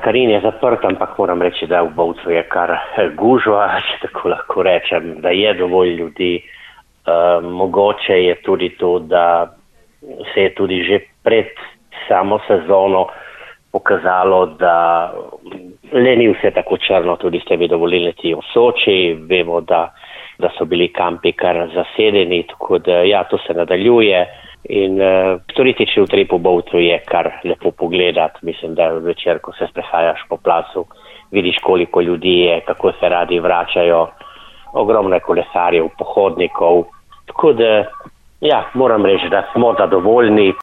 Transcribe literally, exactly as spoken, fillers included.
Karin je zaprt, ampak moram reči, da v Bovcu je kar gužva, če tako lahko rečem, da je dovolj ljudi. Uh, mogoče je tudi to, da se je tudi že pred samo sezono pokazalo, da le ni vse tako črno, tudi s temi dovolilniki v Soči. Vemo, da, da so bili kampi kar zasedeni, tako da ja, to se nadaljuje. In uh, turistični utrip v Bovcu je kar lepo pogledati. Mislim, da večer, ko se sprehajaš po placu, vidiš, koliko ljudi je, kako se radi vračajo. Ogromno kolesarjev, pohodnikov. Tako da, ja, moram reči, da smo zadovoljni.